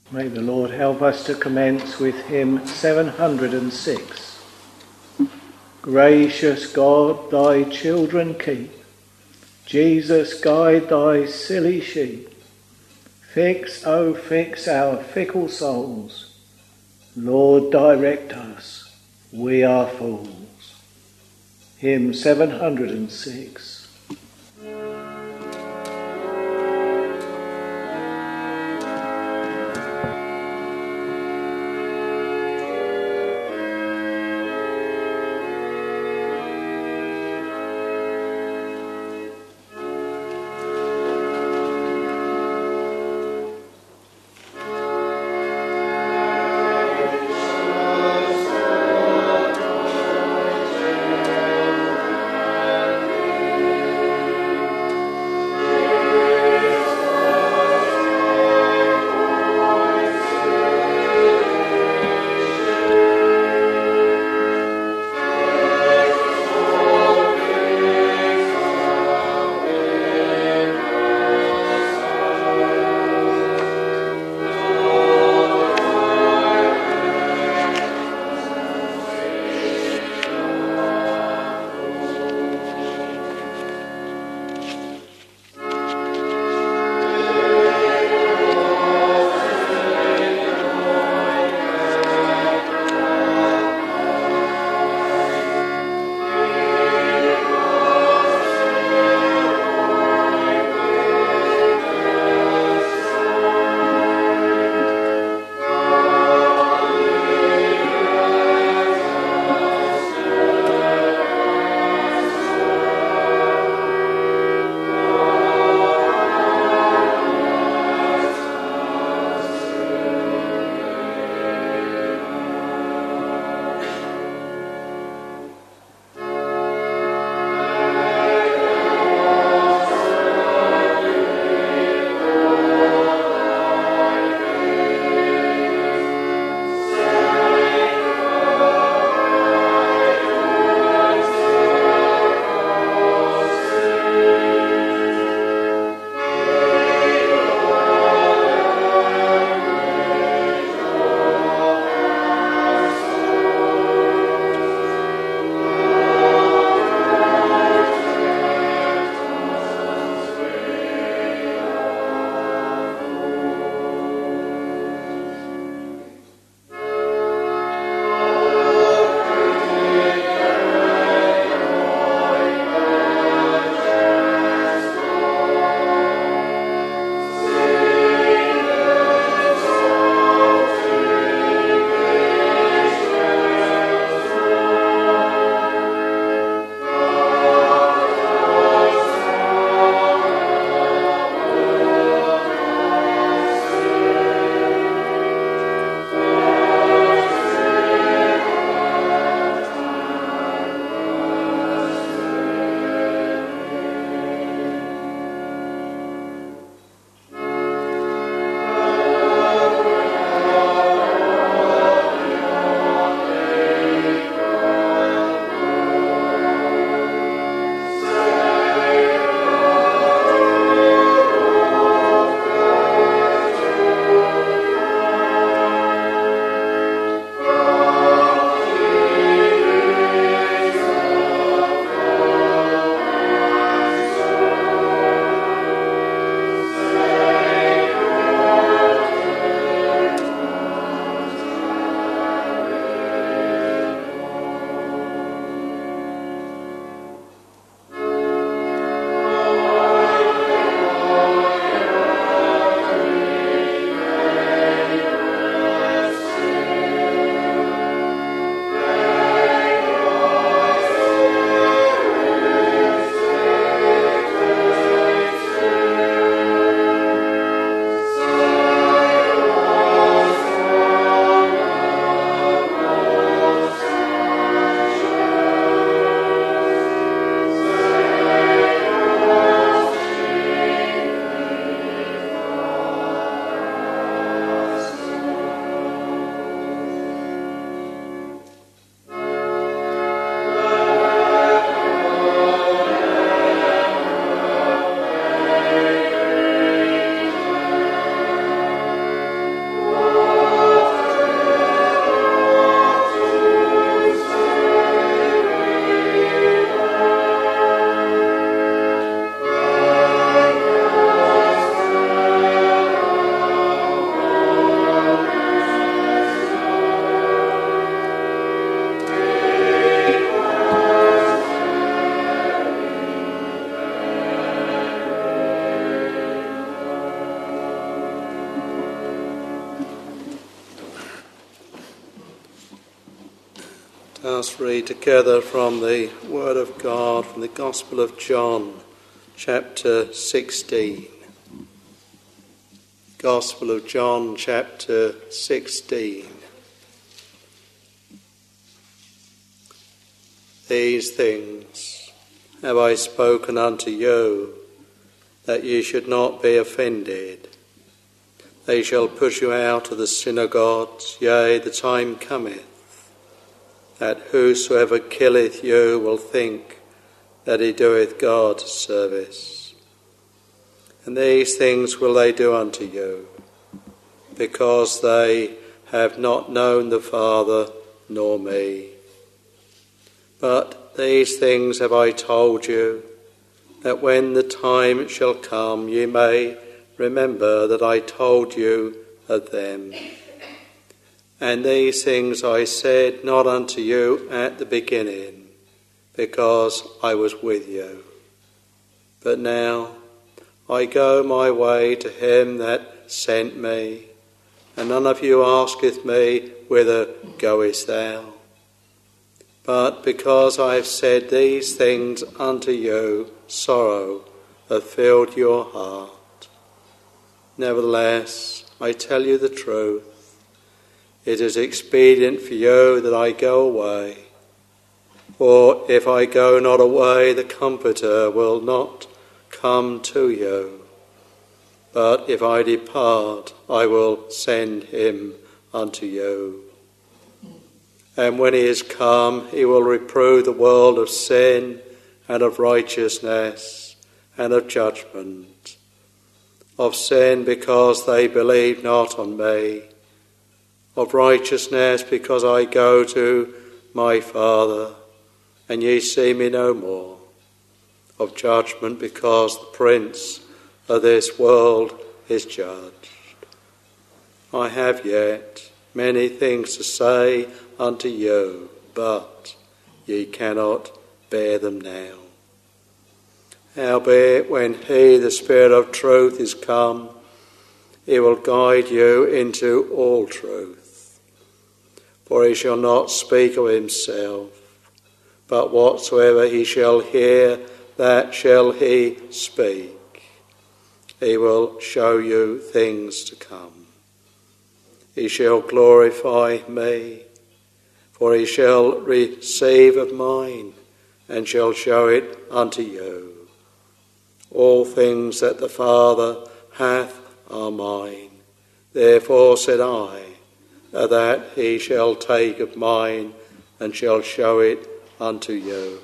May the Lord help us to commence with hymn 706. Gracious God, thy children keep. Jesus, guide thy silly sheep. Fix, oh fix our fickle souls. Lord, direct us, we are fools. Hymn 706. Us read together from the Word of God, from the Gospel of John, chapter 16. Gospel of John, chapter 16. These things have I spoken unto you, that ye should not be offended. They shall push you out of the synagogues, yea, the time cometh, that whosoever killeth you will think that he doeth God service. And these things will they do unto you, because they have not known the Father nor me. But these things have I told you, that when the time shall come ye may remember that I told you of them. And these things I said not unto you at the beginning, because I was with you. But now I go my way to him that sent me, and none of you asketh me, whither goest thou? But because I have said these things unto you, sorrow hath filled your heart. Nevertheless, I tell you the truth. It is expedient for you that I go away. For if I go not away, the Comforter will not come to you. But if I depart, I will send him unto you. And when he is come, he will reprove the world of sin and of righteousness and of judgment. Of sin, because they believe not on me. Of righteousness, because I go to my Father, and ye see me no more. Of judgment, because the prince of this world is judged. I have yet many things to say unto you, but ye cannot bear them now. Howbeit, when he, the Spirit of truth, is come, he will guide you into all truth. For he shall not speak of himself, but whatsoever he shall hear, that shall he speak. He will show you things to come. He shall glorify me, for he shall receive of mine, and shall show it unto you. All things that the Father hath are mine. Therefore said I, that he shall take of mine, and shall show it unto you.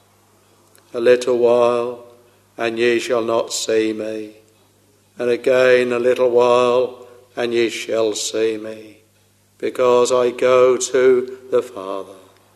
A little while, and ye shall not see me, and again a little while, and ye shall see me, because I go to the Father.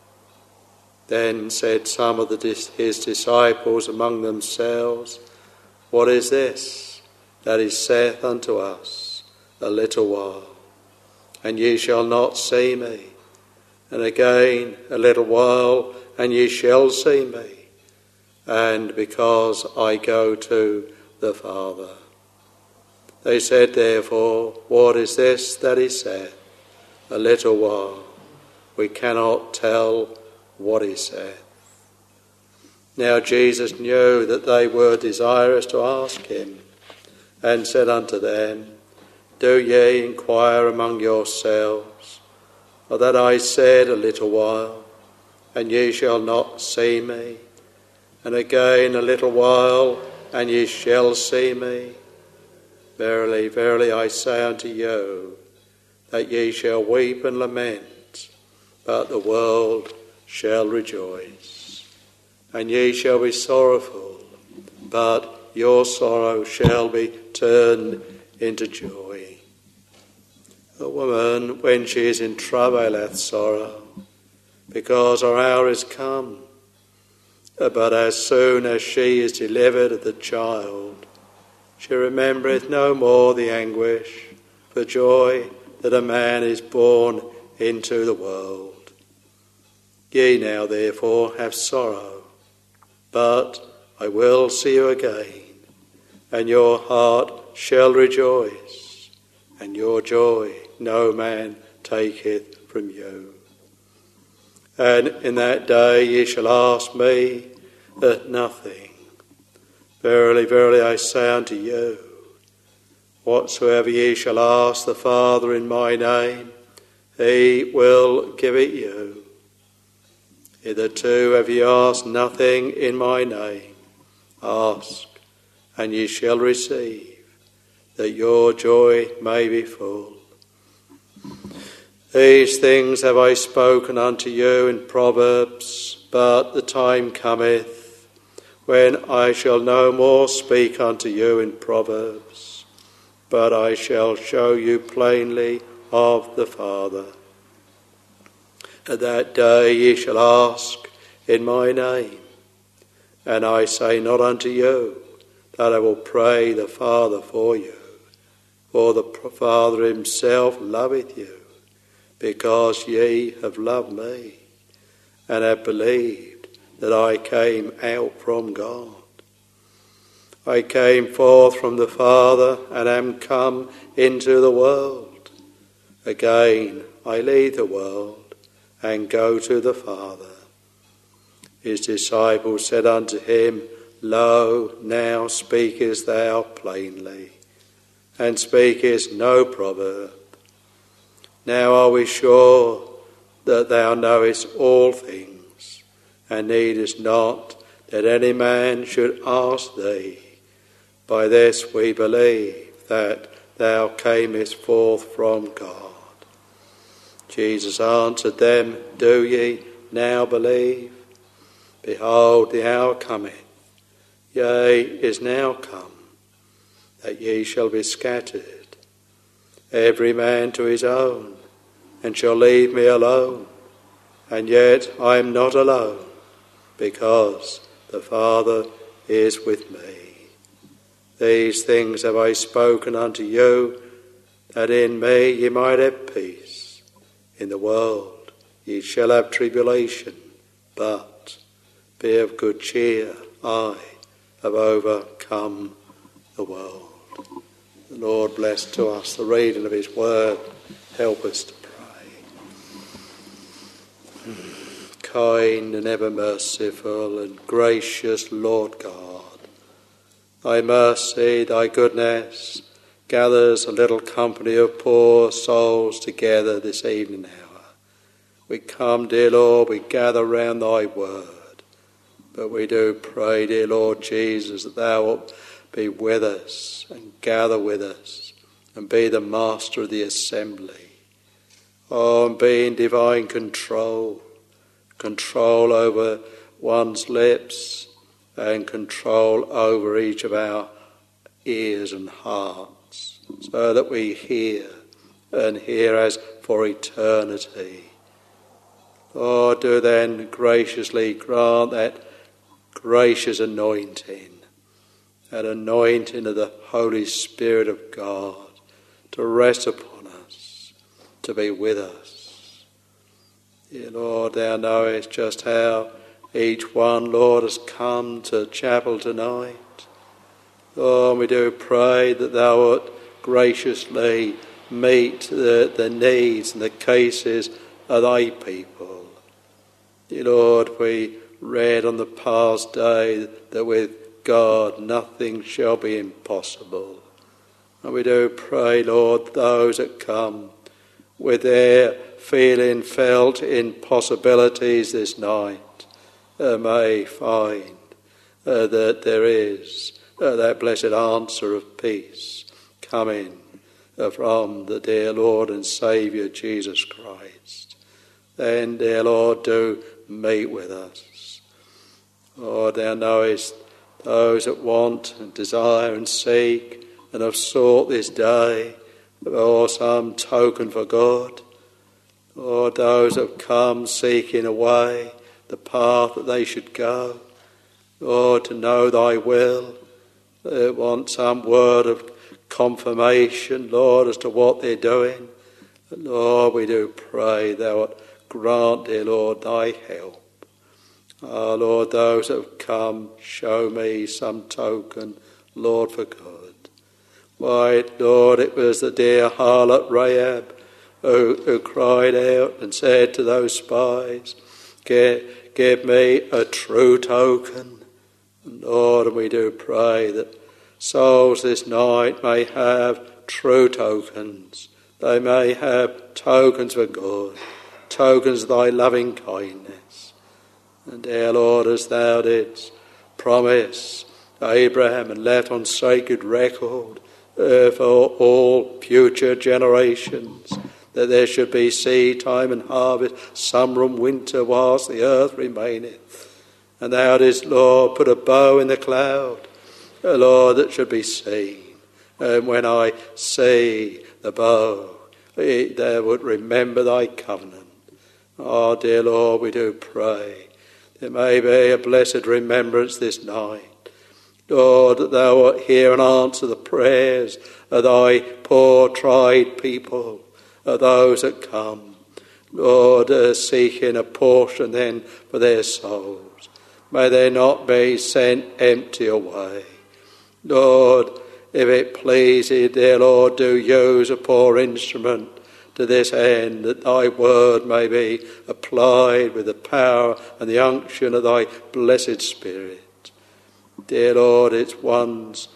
Then said some of his disciples among themselves, What is this that he saith unto us, a little while, and ye shall not see me, and again a little while, and ye shall see me, and because I go to the Father. They said therefore, What is this that he saith, a little while? We cannot tell what he saith. Now Jesus knew that they were desirous to ask him, and said unto them, Do ye inquire among yourselves, or that I said a little while, and ye shall not see me, and again a little while, and ye shall see me? Verily, verily, I say unto you, that ye shall weep and lament, but the world shall rejoice. And ye shall be sorrowful, but your sorrow shall be turned into joy. A woman, when she is in travail, hath sorrow, because her hour is come. But as soon as she is delivered of the child, she remembereth no more the anguish for joy that a man is born into the world. Ye now therefore have sorrow, but I will see you again, and your heart shall rejoice, and your joy no man taketh from you. And in that day ye shall ask me nothing. Verily, verily, I say unto you, whatsoever ye shall ask the Father in my name, he will give it you. Hitherto have ye asked nothing in my name. Ask, and ye shall receive, that your joy may be full. These things have I spoken unto you in Proverbs, but the time cometh when I shall no more speak unto you in Proverbs, but I shall show you plainly of the Father. At that day ye shall ask in my name, and I say not unto you that I will pray the Father for you, for the Father himself loveth you, because ye have loved me, and have believed that I came out from God. I came forth from the Father, and am come into the world. Again I leave the world, and go to the Father. His disciples said unto him, Lo, now speakest thou plainly, and speakest no proverb. Now are we sure that thou knowest all things, and needest not that any man should ask thee. By this we believe that thou camest forth from God. Jesus answered them, Do ye now believe? Behold, the hour cometh, yea, is now come, that ye shall be scattered, every man to his own, and shall leave me alone. And yet I am not alone, because the Father is with me. These things have I spoken unto you, that in me ye might have peace. In the world ye shall have tribulation, but be of good cheer. I have overcome the world. The Lord bless to us the reading of his word. Help us to pray. Kind and ever merciful and gracious Lord God, thy mercy, thy goodness gathers a little company of poor souls together this evening hour. We come, dear Lord, we gather round thy word, but we do pray, dear Lord Jesus, that thou wilt be with us and gather with us and be the master of the assembly. Oh, and be in divine control over one's lips and control over each of our ears and hearts, so that we hear and hear as for eternity. Lord, do then graciously grant that gracious anointing, that anointing of the Holy Spirit of God to rest upon us, to be with us. Dear Lord, thou knowest just how each one, Lord, has come to chapel tonight. Lord, we do pray that thou wilt graciously meet the needs and the cases of thy people. Dear Lord, we read on the past day that with God nothing shall be impossible. And we do pray, Lord, those that come with their felt impossibilities this night may find that there is that blessed answer of peace coming from the dear Lord and Saviour Jesus Christ. Then, dear Lord, do meet with us. Lord, thou knowest those that want and desire and seek and have sought this day for some token for God. Lord, those that have come seeking a way, the path that they should go. Lord, to know thy will. They want some word of confirmation, Lord, as to what they're doing. But Lord, we do pray thou wilt grant, dear Lord, thy help. Ah, Lord, those that have come, show me some token, Lord, for good. Why, Lord, it was the dear harlot Rahab who cried out and said to those spies, Give me a true token. And Lord, we do pray that souls this night may have true tokens. They may have tokens for good, tokens of thy loving kindness. And dear Lord, as thou didst promise Abraham and left on sacred record for all future generations, that there should be seed time and harvest, summer and winter, whilst the earth remaineth. And thou didst, Lord, put a bow in the cloud, Lord, that should be seen. And when I see the bow, they would remember thy covenant. Oh, dear Lord, we do pray there may be a blessed remembrance this night. Lord, that thou wilt hear and answer the prayers of thy poor tried people, of those that come, Lord, seeking a portion then for their souls. May they not be sent empty away. Lord, if it please thee, dear Lord, do use a poor instrument to this end, that thy word may be applied with the power and the unction of thy blessed Spirit. Dear Lord, it's one's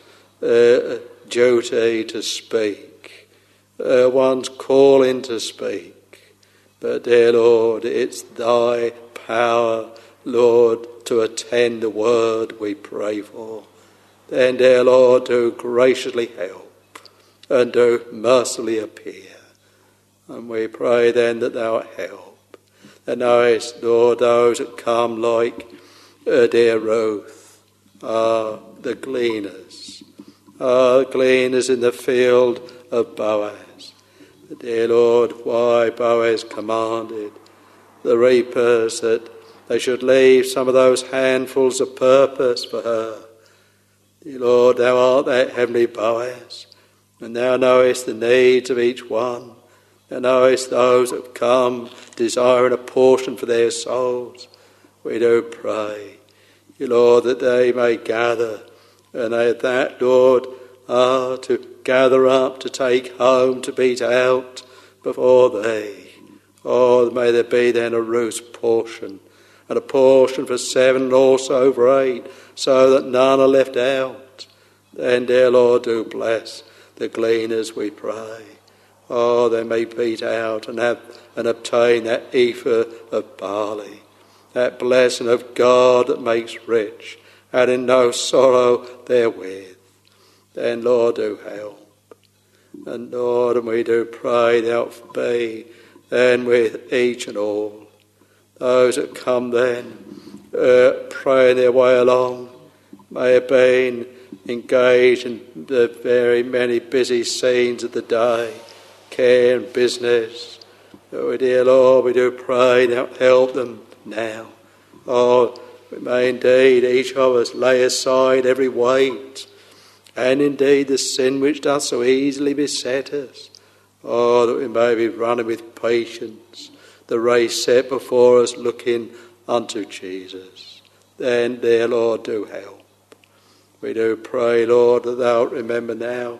duty to speak, one's calling to speak. But dear Lord, it's thy power, Lord, to attend the word we pray for. Then, dear Lord, do graciously help and do mercifully appear. And we pray then that thou help. And knowest, Lord, those that come like dear Ruth, the gleaners in the field of Boaz. Dear Lord, why Boaz commanded the reapers that they should leave some of those handfuls of purpose for her. Dear Lord, thou art that heavenly Boaz, and thou knowest the needs of each one. And knowest those that have come desiring a portion for their souls. We do pray, you Lord, that they may gather, and that, Lord, to gather up, to take home, to beat out before thee. Oh, may there be then a Ruth's portion, and a portion for 7 and also for 8, so that none are left out. Then, dear Lord, do bless the gleaners, we pray. Oh, they may beat out and obtain that ephah of barley, that blessing of God that makes rich, adding no sorrow therewith. Then, Lord, do help. And Lord, and we do pray thou be then with each and all. Those that come then, praying their way along, may have been engaged in the very many busy scenes of the day, care and business. Oh, dear Lord, we do pray thou help them now. Oh, we may indeed each of us lay aside every weight, and indeed the sin which doth so easily beset us. Oh, that we may be running with patience the race set before us, looking unto Jesus. Then, dear Lord, do help. We do pray, Lord, that thou remember now,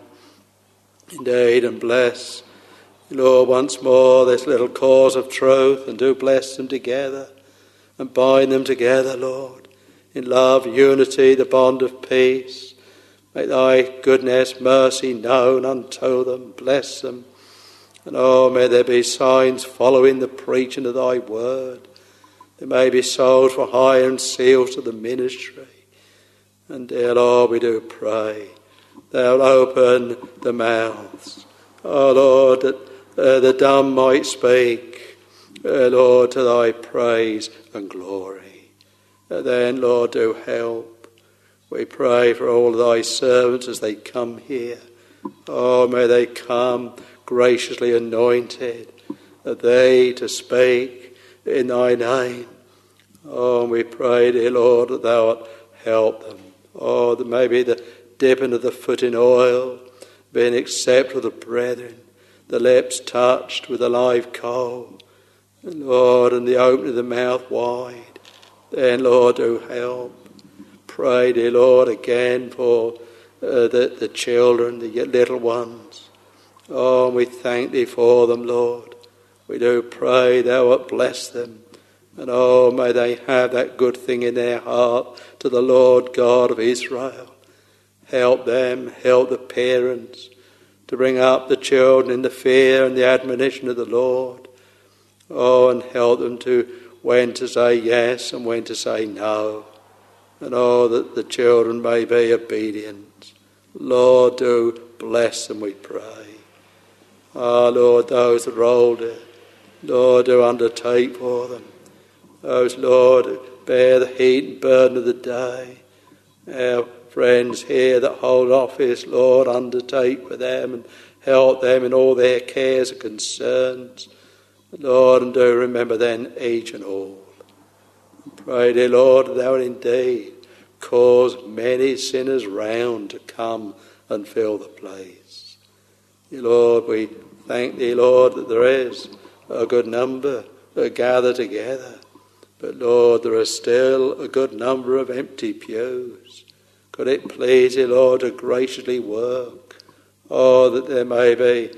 indeed, and bless, Lord, once more this little cause of truth, and do bless them together and bind them together, Lord, in love, unity, the bond of peace. Make thy goodness, mercy known unto them. Bless them. And oh, may there be signs following the preaching of thy word. There may be souls for hire and seals to the ministry. And dear Lord, we do pray thou open the mouths, oh Lord, that the dumb might speak, Lord, to thy praise and glory. Then, Lord, do help. We pray for all thy servants as they come here. Oh, may they come graciously anointed, that they to speak in thy name. Oh, and we pray, dear Lord, that thou wilt help them. Oh, that maybe the dipping of the foot in oil, being accepted of the brethren, the lips touched with a live coal, and Lord, and the opening of the mouth wide. Then, Lord, do help. Pray, dear Lord, again for the children, the little ones. Oh, and we thank thee for them, Lord. We do pray thou wilt bless them. And oh, may they have that good thing in their heart to the Lord God of Israel. Help them, help the parents to bring up the children in the fear and the admonition of the Lord. Oh, and help them to when to say yes and when to say no. And oh, that the children may be obedient. Lord, do bless them, we pray. Ah, Lord, those that are older, Lord, do undertake for them. Those, Lord, who bear the heat and burden of the day. Our friends here that hold office, Lord, undertake for them and help them in all their cares and concerns. Lord, and do remember then each and all. Pray, dear Lord, that thou indeed cause many sinners round to come and fill the place. Dear Lord, we thank thee, Lord, that there is a good number that gather together. But Lord, there are still a good number of empty pews. Could it please thee, Lord, to graciously work, oh, that there may be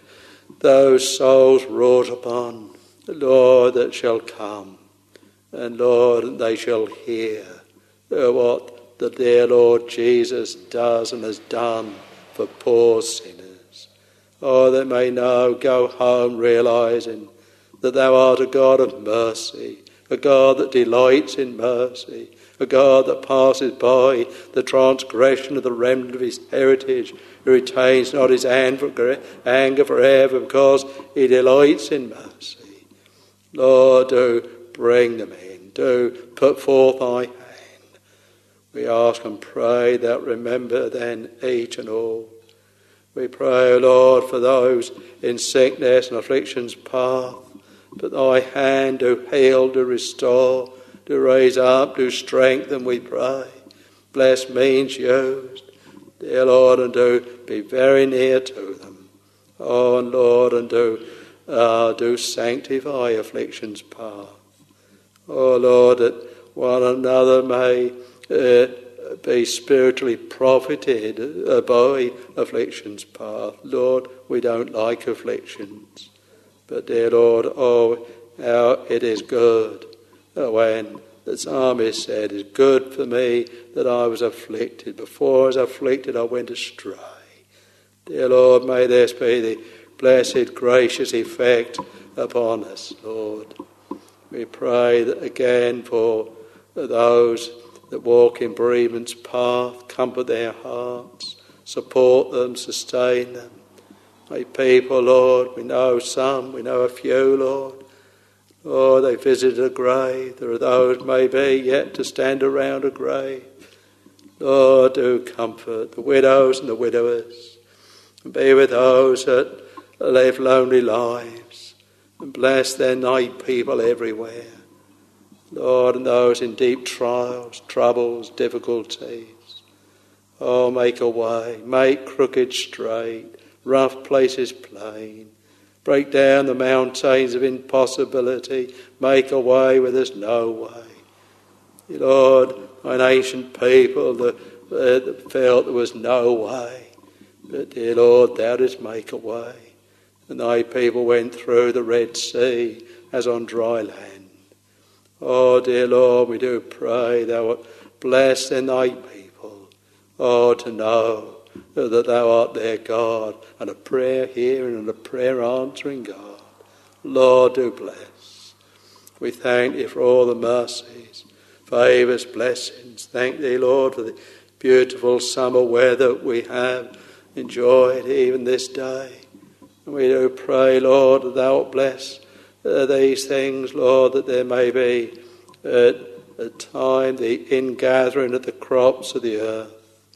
those souls wrought upon, Lord, that shall come. And Lord, they shall hear what the dear Lord Jesus does and has done for poor sinners. Oh, they may now go home realizing that thou art a God of mercy, a God that delights in mercy, a God that passes by the transgression of the remnant of his heritage, who retains not his anger forever because he delights in mercy. Lord, do bring them in. Do put forth thy hand. We ask and pray that remember then each and all. We pray, O Lord, for those in sickness and affliction's path, but thy hand do heal, do restore, do raise up, do strengthen, we pray. Bless means used, dear Lord, and do be very near to them. Oh, and Lord, and do sanctify affliction's path. Oh, Lord, that one another may be spiritually profited by affliction's path. Lord, we don't like afflictions. But dear Lord, oh, how it is good when the psalmist said, "It's good for me that I was afflicted. Before I was afflicted, I went astray." Dear Lord, may this be the blessed, gracious effect upon us, Lord. We pray that again for those that walk in bereavement's path, comfort their hearts, support them, sustain them. May people, Lord, we know some, we know a few, Lord. Lord, they visited a grave. There are those, maybe, yet to stand around a grave. Lord, do comfort the widows and the widowers, and be with those that live lonely lives, and bless then thy people everywhere. Lord, and those in deep trials, troubles, difficulties. Oh, make a way, make crooked straight, rough places plain. Break down the mountains of impossibility. Make a way where there's no way. Lord, an ancient people that felt there was no way. But dear Lord, thou didst make a way. And thy people went through the Red Sea as on dry land. Oh, dear Lord, we do pray thou art blessed in thy people. Oh, to know that thou art their God, and a prayer hearing and a prayer answering God. Lord, do bless. We thank thee for all the mercies, favours, blessings. Thank thee, Lord, for the beautiful summer weather we have enjoyed even this day. And we do pray, Lord, that thou wilt bless these things, Lord, that there may be at a time the ingathering of the crops of the earth.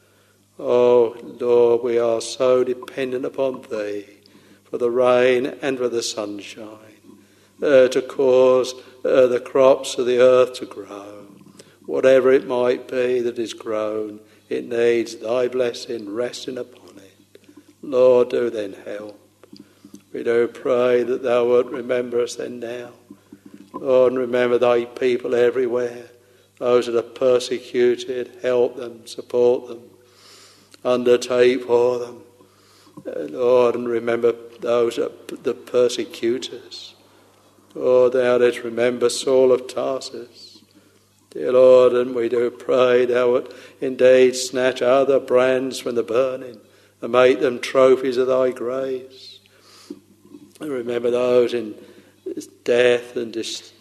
Oh, Lord, we are so dependent upon thee for the rain and for the sunshine, to cause the crops of the earth to grow. Whatever it might be that is grown, it needs thy blessing resting upon it. Lord, do then help. We do pray that thou wilt remember us then now. Lord, and remember thy people everywhere. Those that are persecuted, help them, support them. Undertake for them, Lord, and remember those that the persecutors. For thou didst remember Saul of Tarsus. Dear Lord, and we do pray thou wilt indeed snatch other brands from the burning and make them trophies of thy grace. And remember those in death and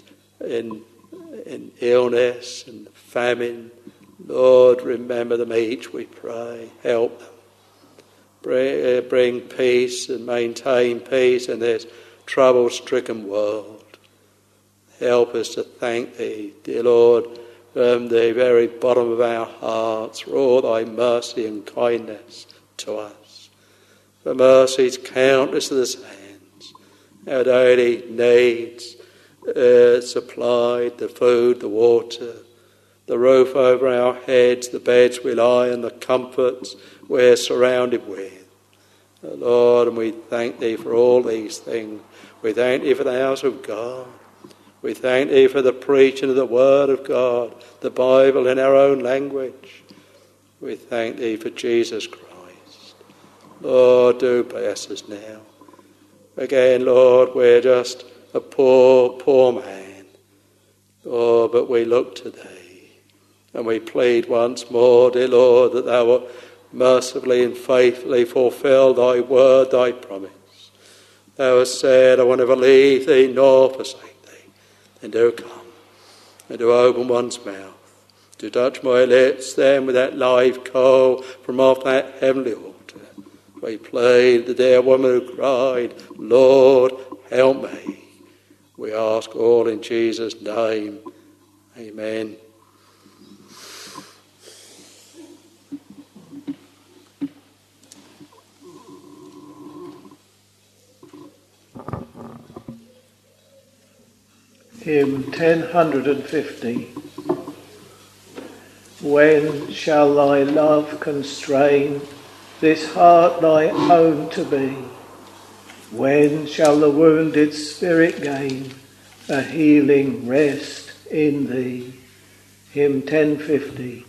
in illness and famine. Lord, remember them each, we pray. Help them. Bring peace and maintain peace in this trouble-stricken world. Help us to thank thee, dear Lord, from the very bottom of our hearts for all thy mercy and kindness to us. For mercies countless of the sands, our daily needs supplied, the food, the water, the roof over our heads, the beds we lie on, the comforts we're surrounded with. Lord, and we thank thee for all these things. We thank thee for the house of God. We thank thee for the preaching of the word of God, the Bible in our own language. We thank thee for Jesus Christ. Lord, do bless us now. Again, Lord, we're just a poor man. Oh, but we look to thee, and we plead once more, dear Lord, that thou wilt mercifully and faithfully fulfill thy word, thy promise. Thou hast said, I will never leave thee nor forsake thee. And do come, and do open one's mouth, to touch my lips then with that live coal from off that heavenly altar. We plead the dear woman who cried, Lord, help me. We ask all in Jesus' name. Amen. Hymn 1050. When shall thy love constrain this heart thy own to be? When shall the wounded spirit gain a healing rest in thee? Hymn 1050.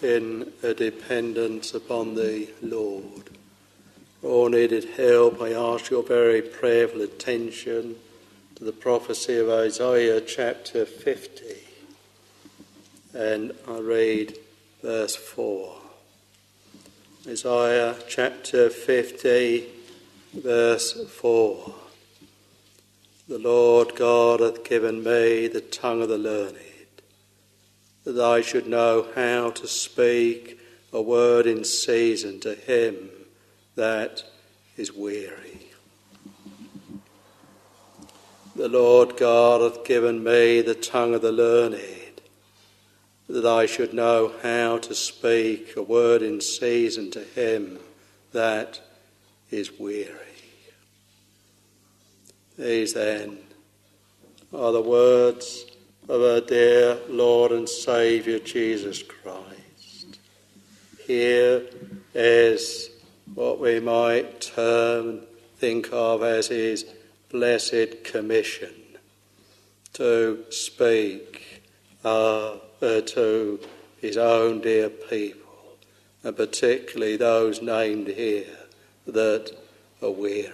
in a dependence upon the Lord. For all needed help, I ask your very prayerful attention to the prophecy of Isaiah chapter 50. And I read verse 4. Isaiah chapter 50, verse 4. The Lord God hath given me the tongue of the learned, that I should know how to speak a word in season to him that is weary. The Lord God hath given me the tongue of the learned, that I should know how to speak a word in season to him that is weary. These then are the words of our dear Lord and Saviour Jesus Christ. Here is what we might think of as his blessed commission to speak to his own dear people, and particularly those named here that are weary.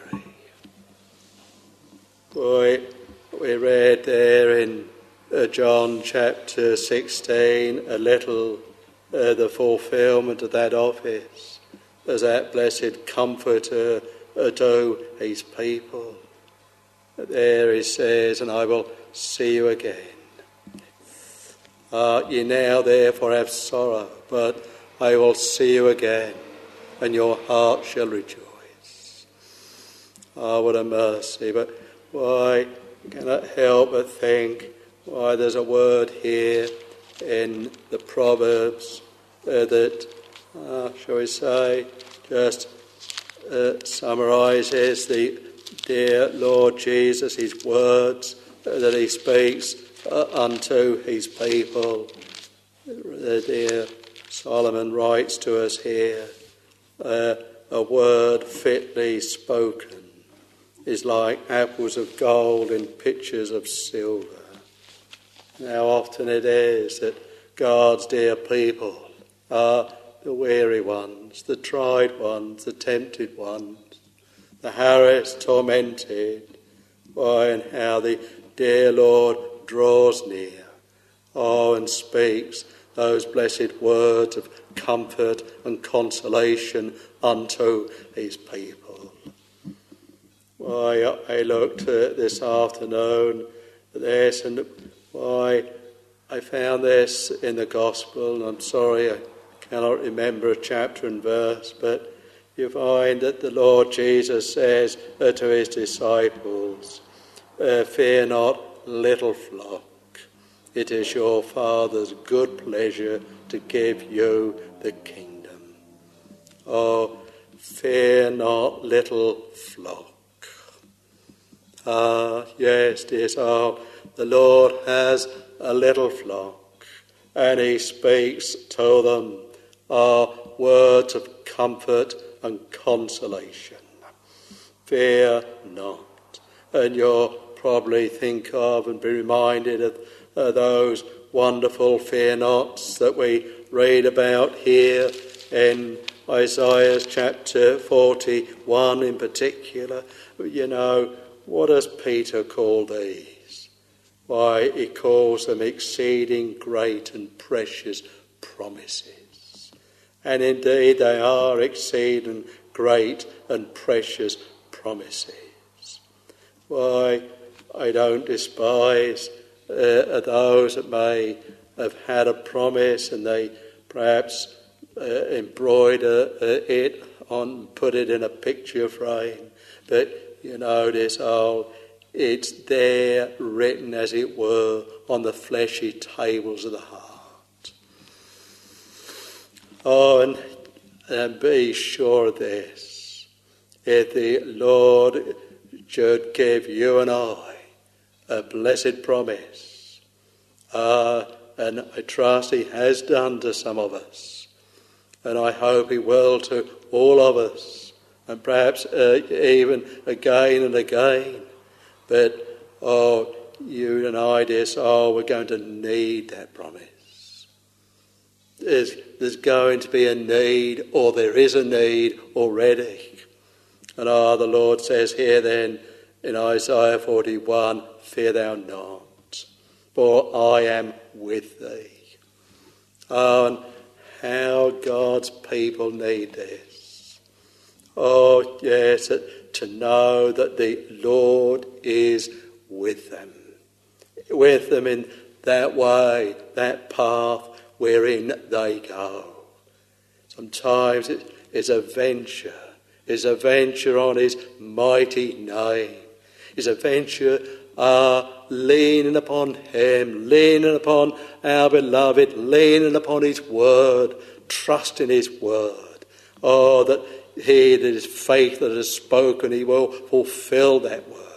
We read there in John chapter 16 a little the fulfilment of that office as that blessed comforter to his people. There he says, and I will see you again. Ye now therefore have sorrow, but I will see you again, and your heart shall rejoice. What a mercy. But why cannot help but think why there's a word here in the Proverbs that, shall we say, just summarises the dear Lord Jesus, his words that he speaks unto his people. The dear Solomon writes to us here, a word fitly spoken is like apples of gold in pitchers of silver. How often it is that God's dear people are the weary ones, the tried ones, the tempted ones, the harassed, tormented. Why, and how the dear Lord draws near, and speaks those blessed words of comfort and consolation unto his people. Why, I looked this afternoon at this, and why, I found this in the Gospel, and I'm sorry I cannot remember a chapter and verse, but you find that the Lord Jesus says to his disciples, fear not, little flock, it is your Father's good pleasure to give you the kingdom. Oh, fear not, little flock. Yes, dear soul, the Lord has a little flock, and he speaks to them words of comfort and consolation. Fear not. And you'll probably think of and be reminded of those wonderful fear nots that we read about here in Isaiah chapter 41 in particular. You know, what does Peter call these? Why, he calls them exceeding great and precious promises. And indeed they are exceeding great and precious promises. Why, I don't despise those that may have had a promise and they perhaps embroider it on, put it in a picture frame. But you notice, it's there written, as it were, on the fleshy tables of the heart. And be sure of this. If the Lord should give you and I a blessed promise, and I trust he has done to some of us, and I hope he will to all of us, and perhaps even again and again. But, you and I, dear soul, we're going to need that promise. there's going to be a need, or there is a need already. And the Lord says here then in Isaiah 41, fear thou not, for I am with thee. Oh, and how God's people need this. Oh, yes, to know that the Lord is with them in that way, that path wherein they go. Sometimes it's a venture. It's a venture on his mighty name. It's a venture leaning upon him, leaning upon our beloved, leaning upon his word, trusting his word. Oh, that he that is faith that has spoken, he will fulfill that word.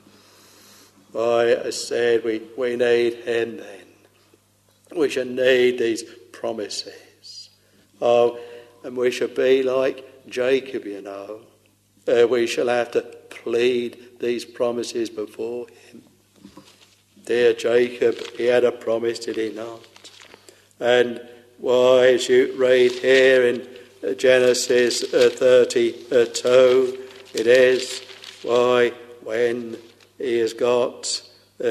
I said we need him then. We shall need these promises. Oh, and we shall be like Jacob, you know. We shall have to plead these promises before him. Dear Jacob, he had a promise, did he not? And why, as you read here in Genesis 32, it is, why, when he has got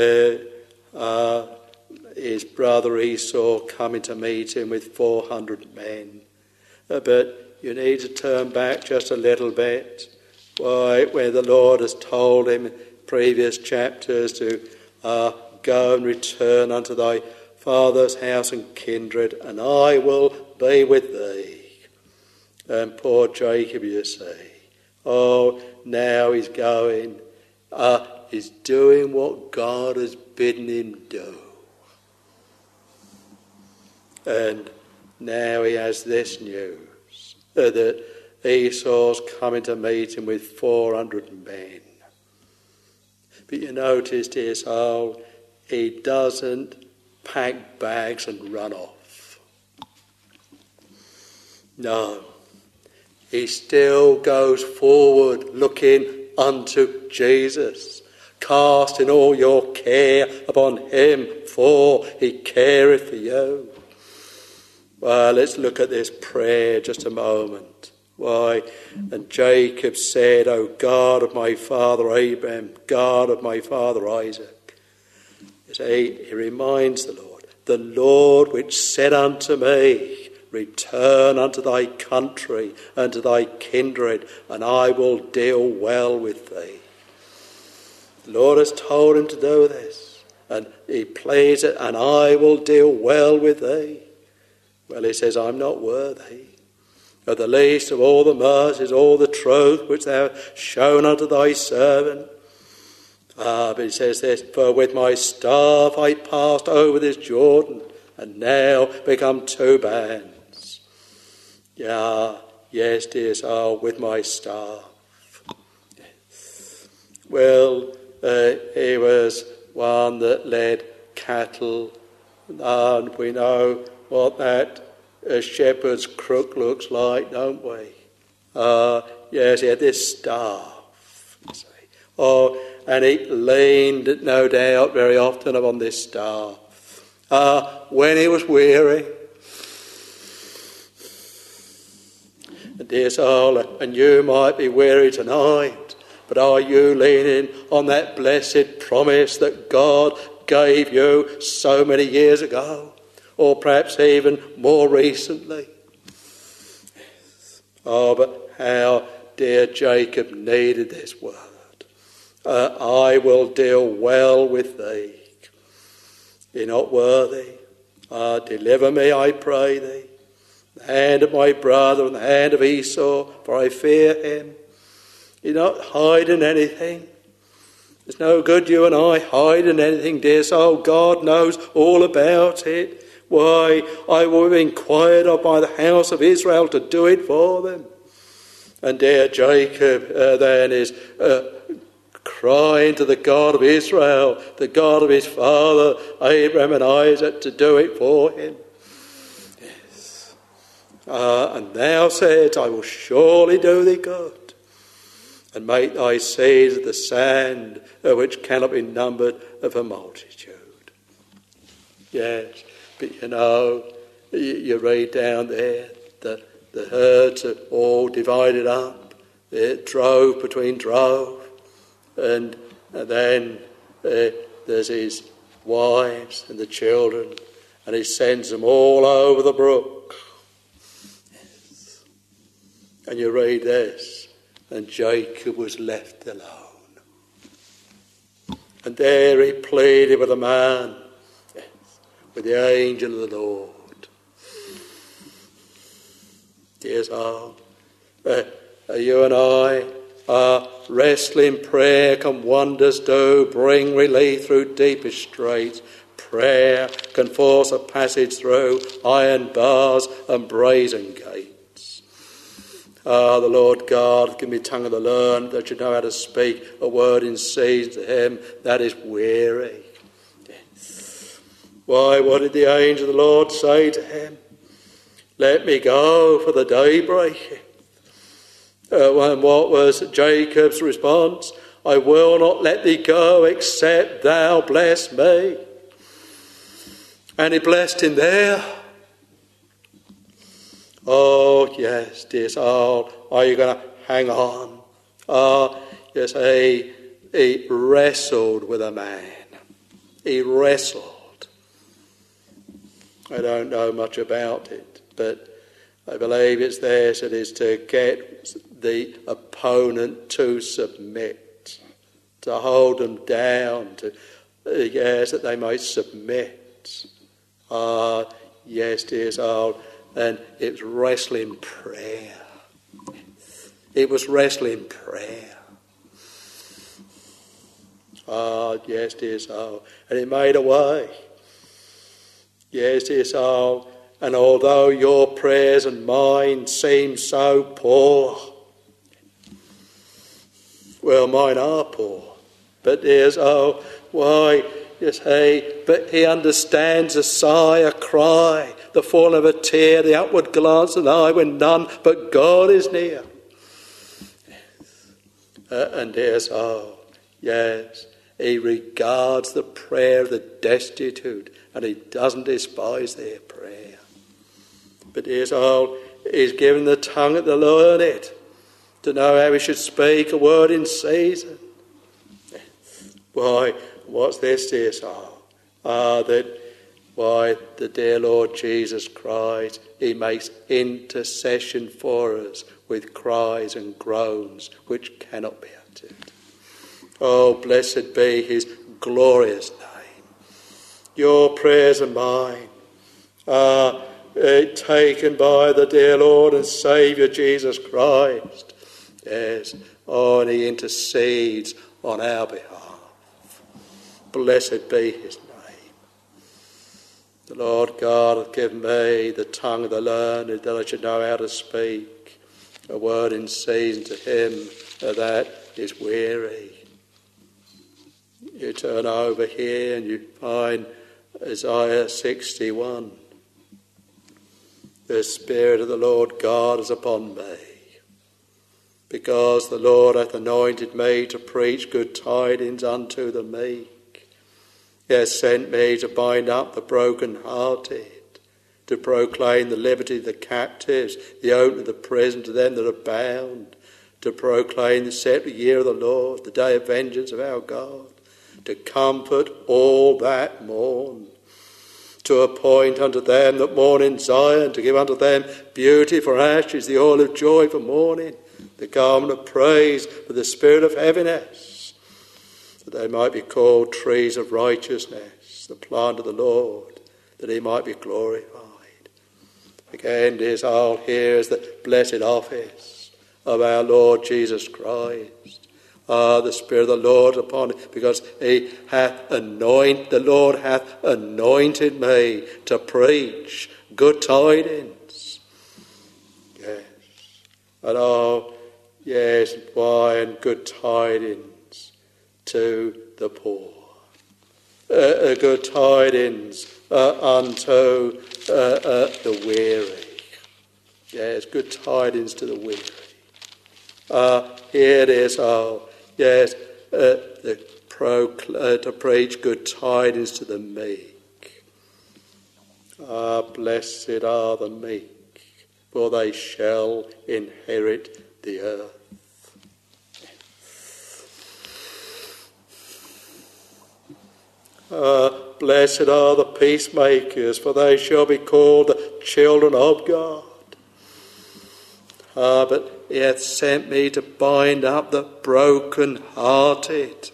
his brother Esau coming to meet him with 400 men. But you need to turn back just a little bit. Why, where the Lord has told him in previous chapters to go and return unto thy father's house and kindred, and I will be with thee. And poor Jacob, you see, oh, now he's going, he's doing what God has bidden him do. And now he has this news, that Esau's coming to meet him with 400 men. But you notice, dear soul, he doesn't pack bags and run off. No, he still goes forward looking unto Jesus, casting all your care upon him, for he careth for you. Well, let's look at this prayer just a moment. Why, and Jacob said, O God of my father Abraham, God of my father Isaac. You see, he reminds the Lord which said unto me, return unto thy country and to thy kindred, and I will deal well with thee. The Lord has told him to do this, and he plays it, and I will deal well with thee. Well, he says, I'm not worthy of the least of all the mercies, all the truth which thou hast shown unto thy servant. But he says this, for with my staff I passed over this Jordan, and now become two bands. Yes, dear soul, with my staff. Well, he was one that led cattle, and we know what that shepherd's crook looks like, don't we? Yes, he had this staff. You see. Oh, and he leaned, no doubt, very often upon this staff. When he was weary. And dear soul, and you might be weary tonight, but are you leaning on that blessed promise that God gave you so many years ago? Or perhaps even more recently. Oh, but how dear Jacob needed this word. I will deal well with thee. You're not worthy. Deliver me, I pray thee. The hand of my brother and the hand of Esau, for I fear him. You're not hiding anything. It's no good you and I hiding anything, dear soul. God knows all about it. Why, I will be inquired of by the house of Israel to do it for them. And dear Jacob then is crying to the God of Israel, the God of his father Abraham and Isaac, to do it for him. Yes. And thou saidst, I will surely do thee good, and make thy seed as the sand, which cannot be numbered of a multitude. Yes. But you know, you read down there that the herds are all divided up, drove between drove, and then there's his wives and the children, and he sends them all over the brook. Yes. And you read this, and Jacob was left alone. And there he pleaded with a man, yes, with the angel of the Lord. Dear soul, you and I are wrestling prayer can wonders do, bring relief through deepest straits. Prayer can force a passage through iron bars and brazen gates. Ah, the Lord God, give me tongue of the learned that you know how to speak a word in season to him that is weary. Why, what did the angel of the Lord say to him? Let me go, for the day breaketh. And what was Jacob's response? I will not let thee go except thou bless me. And he blessed him there. Oh, yes, dear soul, are you going to hang on? Oh, yes, he wrestled with a man. He wrestled. I don't know much about it, but I believe it's theirs. It is to get the opponent to submit, to hold them down, yes, that they might submit. Yes, dear soul, and it was wrestling prayer. It was wrestling prayer. Yes, dear soul, and it made a way. Yes, dear soul, and although your prayers and mine seem so poor, well, mine are poor, but dear soul, why, yes, but he understands a sigh, a cry, the fall of a tear, the upward glance of an eye when none but God is near. And dear soul, yes, he regards the prayer of the destitute, and he doesn't despise their prayer. But dear soul, he's given the tongue of the learned to know how he should speak a word in season. Why, what's this, dear soul? Why, the dear Lord Jesus Christ, he makes intercession for us with cries and groans which cannot be uttered. Oh, blessed be his glorious name. Your prayers and mine are taken by the dear Lord and Saviour Jesus Christ. Yes, oh, and he intercedes on our behalf. Blessed be his name. The Lord God hath given me the tongue of the learned, that I should know how to speak a word in season to him that is weary. You turn over here and you find Isaiah 61. The Spirit of the Lord God is upon me, because the Lord hath anointed me to preach good tidings unto the meek. He hath sent me to bind up the brokenhearted, to proclaim the liberty of the captives, the opening of the prison to them that are bound, to proclaim the set year of the Lord, the day of vengeance of our God, to comfort all that mourn, to appoint unto them that mourn in Zion, to give unto them beauty for ashes, the oil of joy for mourning, the garment of praise for the spirit of heaviness, that they might be called trees of righteousness, the plant of the Lord, that he might be glorified. Again, dear soul, here is the blessed office of our Lord Jesus Christ. The Spirit of the Lord upon it, because the Lord hath anointed me to preach good tidings. Yes. And oh, yes, why, and good tidings to the poor. Good tidings unto the weary. Yes, good tidings to the weary. Here it is, yes, to preach good tidings to the meek. Ah, blessed are the meek, for they shall inherit the earth. Blessed are the peacemakers, for they shall be called the children of God. But he hath sent me to bind up the broken-hearted.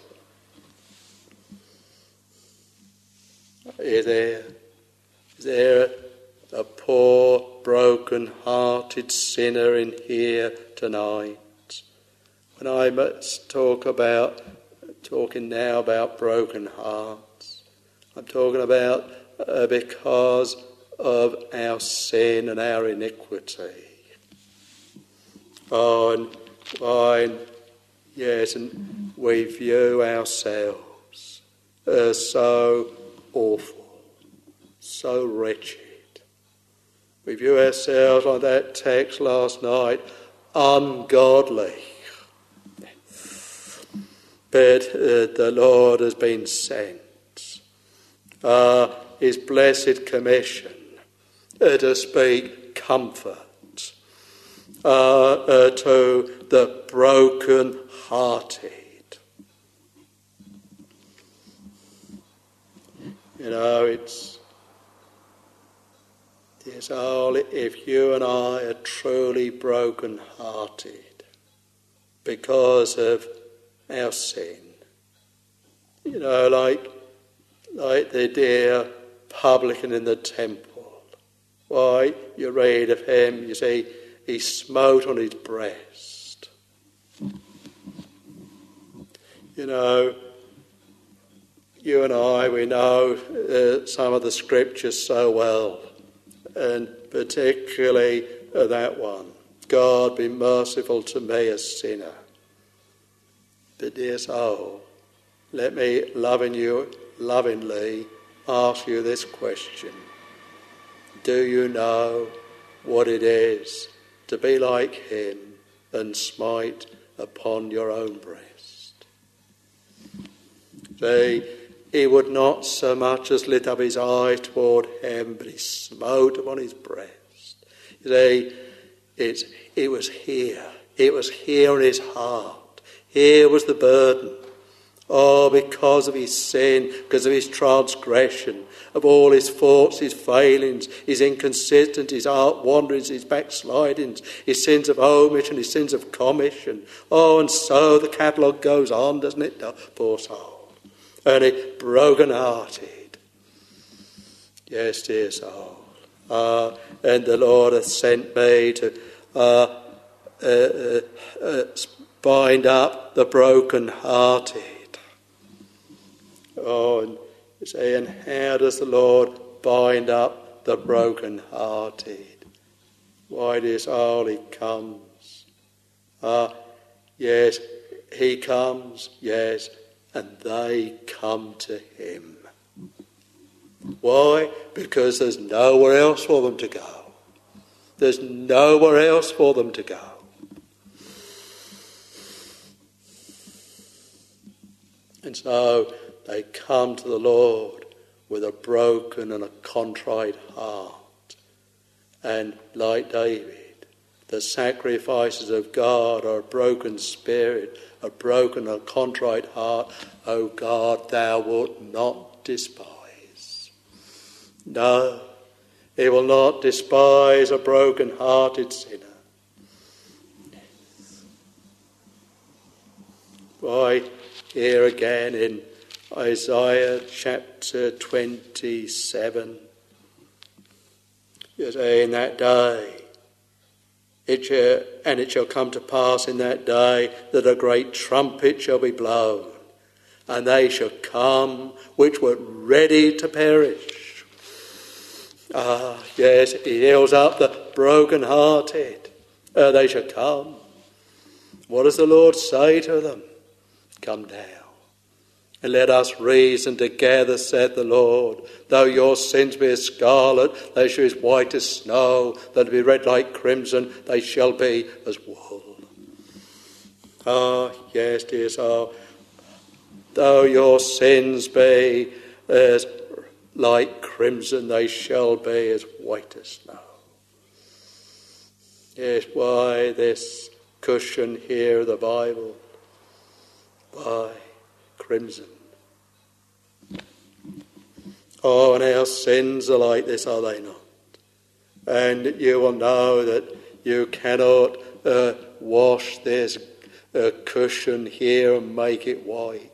Is there a poor, broken-hearted sinner in here tonight? When I must talking now about broken hearts, I'm talking about because of our sin and our iniquity. And we view ourselves as so awful, so wretched. We view ourselves like that text last night, ungodly. But the Lord has been sent. His blessed commission to speak comfort to the broken-hearted. It's all if you and I are truly broken-hearted because of our sin. Like the dear publican in the temple. Why, you read of him, you see, he smote on his breast. You and I, we know some of the scriptures so well, and particularly that one. God, be merciful to me, a sinner. But dear soul, let me lovingly ask you this question. Do you know what it is to be like him and smite upon your own breast? See, he would not so much as lift up his eyes toward heaven, but he smote upon his breast. You see, it was here. It was here in his heart. Here was the burden. Oh, because of his sin, because of his transgression, of all his faults, his failings, his inconsistencies, his heart wanderings, his backslidings, his sins of omission, his sins of commission. Oh, and so the catalogue goes on, doesn't it? Poor soul. And it broken-hearted. Yes, dear soul. And the Lord hath sent me to bind up the broken-hearted. Oh, and you say, and how does the Lord bind up the broken-hearted? Why, dear soul, he comes. Yes, he comes, yes, and they come to him. Why? Because there's nowhere else for them to go. There's nowhere else for them to go. And so they come to the Lord with a broken and a contrite heart. And like David, the sacrifices of God are a broken spirit, a broken and contrite heart. O God, thou wilt not despise. No, he will not despise a broken-hearted sinner. Why, here again in Isaiah chapter 27, you say, in that day, it shall come to pass in that day that a great trumpet shall be blown, and they shall come which were ready to perish. Yes, he heals up the broken-hearted. They shall come. What does the Lord say to them? Come down, and let us reason together, said the Lord. Though your sins be as scarlet, they shall be as white as snow. Though they be red like crimson, they shall be as wool. Yes, dear soul. Though your sins be as like crimson, they shall be as white as snow. Yes, why this cushion here of the Bible? Why crimson? Oh, and our sins are like this, are they not? And you will know that you cannot wash this cushion here and make it white.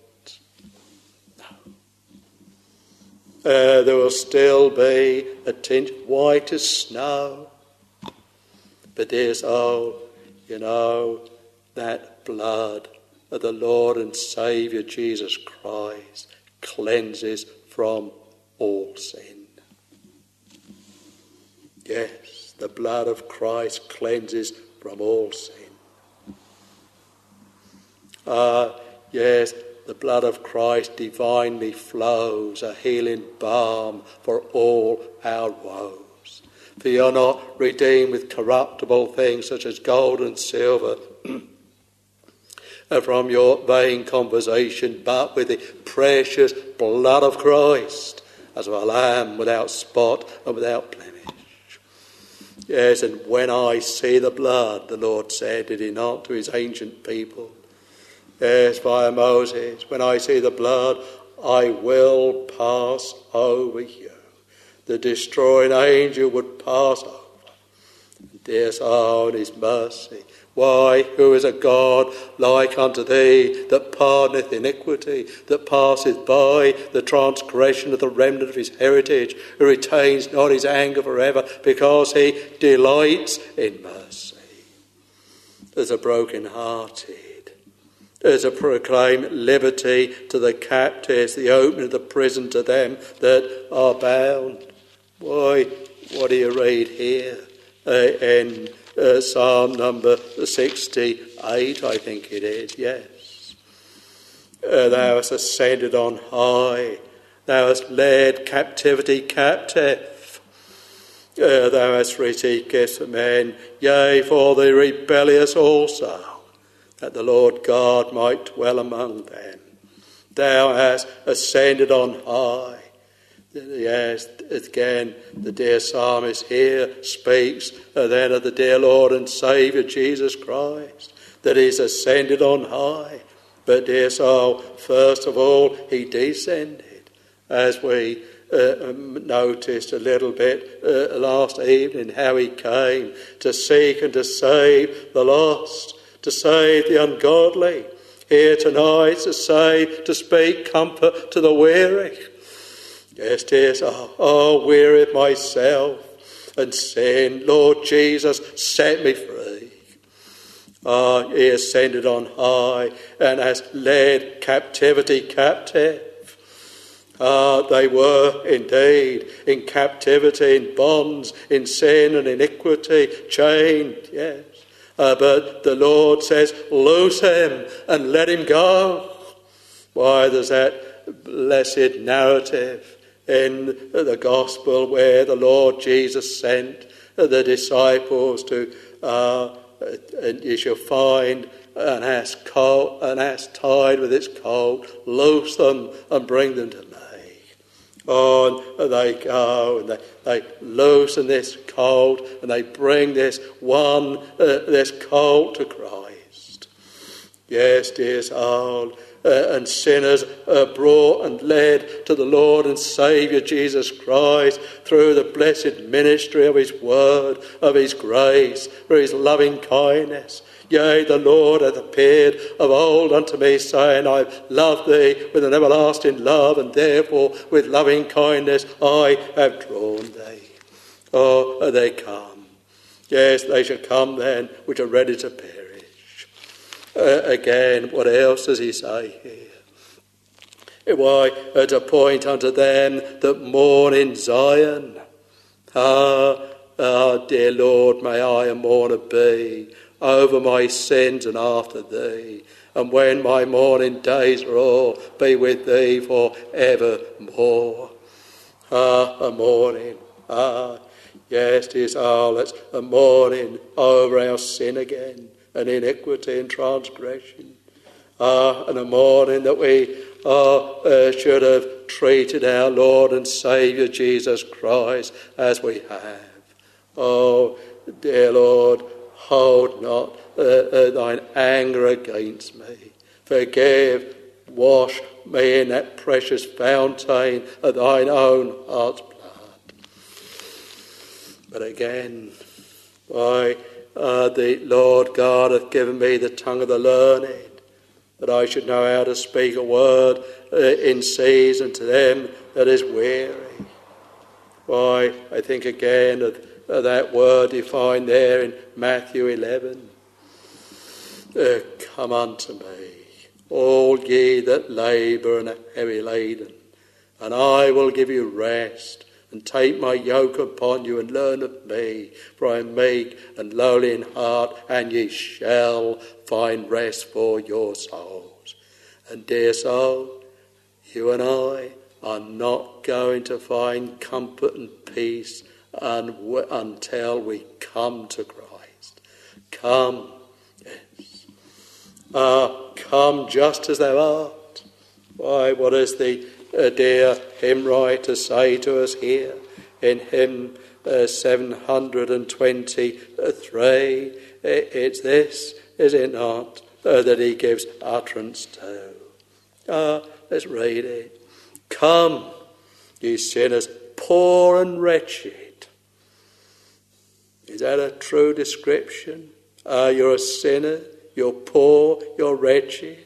No. There will still be a tint white as snow. But dear soul, you know, that blood of the Lord and Saviour Jesus Christ cleanses from all sin. Yes, the blood of Christ cleanses from all sin. Yes, the blood of Christ divinely flows, a healing balm for all our woes. For you're not redeemed with corruptible things such as gold and silver from your vain conversation, but with the precious blood of Christ, as of a lamb without spot and without blemish. Yes, and when I see the blood, the Lord said, did he not, to his ancient people? Yes, via Moses, when I see the blood, I will pass over you. The destroying angel would pass over. Dear soul, his mercy. Why, who is a God like unto thee, that pardoneth iniquity, that passeth by the transgression of the remnant of his heritage, who retains not his anger forever, because he delights in mercy. There's a broken-hearted, there's a proclaim liberty to the captives, the opening of the prison to them that are bound. Why, what do you read here in Psalm number 68, I think it is, yes. Thou hast ascended on high, thou hast led captivity captive. Thou hast received gifts for men, yea, for the rebellious also, that the Lord God might dwell among them. Thou hast ascended on high. Yes, again, the dear psalmist here speaks then of the dear Lord and Saviour Jesus Christ, that he's ascended on high. But dear soul, first of all, he descended, as we noticed a little bit last evening, how he came to seek and to save the lost, to save the ungodly. Here tonight to save, to speak comfort to the weary. Yes, dear soul, oh, weary of myself and sin, Lord Jesus, set me free. He ascended on high and has led captivity captive. They were indeed in captivity, in bonds, in sin and iniquity, chained, yes. But the Lord says, loose him and let him go. Why, there's that blessed narrative in the gospel where the Lord Jesus sent the disciples to, and you shall find an ass tied with its colt, loose them and bring them to me. On they go, and they loosen this colt, and they bring this colt to Christ. Yes, dear soul, and sinners are brought and led to the Lord and Saviour Jesus Christ through the blessed ministry of his word, of his grace, for his loving kindness. Yea, the Lord hath appeared of old unto me, saying, I have loved thee with an everlasting love, and therefore with loving kindness I have drawn thee. Oh, they come. Yes, they shall come then, which are ready to perish. Again, what else does he say here? Why, to point unto them that mourn in Zion. Dear Lord, may I a mourner be over my sins and after thee. And when my mourning days are o'er, be with thee for evermore. A mourning. Yes, tis all. It's a mourning over our sin again, and iniquity and transgression. And a morning that we should have treated our Lord and Saviour Jesus Christ as we have. Oh, dear Lord, hold not thine anger against me. Forgive, wash me in that precious fountain of thine own heart's blood. But again, why the Lord God hath given me the tongue of the learned, that I should know how to speak a word in season to them that is weary. Why, I think again of that word defined there in Matthew 11. Come unto me, all ye that labour and are heavy laden, and I will give you rest. And take my yoke upon you and learn of me, for I am meek and lowly in heart, and ye shall find rest for your souls. And dear soul, you and I are not going to find comfort and peace until we come to Christ. Come, yes. Come just as thou art. Why, what is the dear hymn writer say to us here in hymn 723? It's this, is it not, that he gives utterance to? Let's read it. Come, ye sinners, poor and wretched. Is that a true description? You're a sinner, you're poor, you're wretched.